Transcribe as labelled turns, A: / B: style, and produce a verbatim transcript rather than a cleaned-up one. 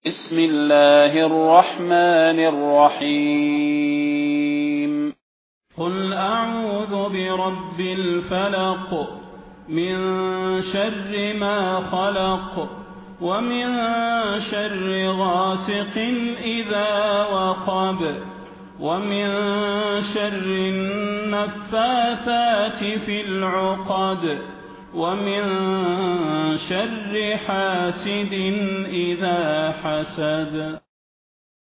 A: بسم الله الرحمن الرحيم
B: قل أعوذ برب الفلق من شر ما خلق ومن شر غاسق إذا وقب ومن شر النفاثات في العقد ومن شر حاسد إذا حسد.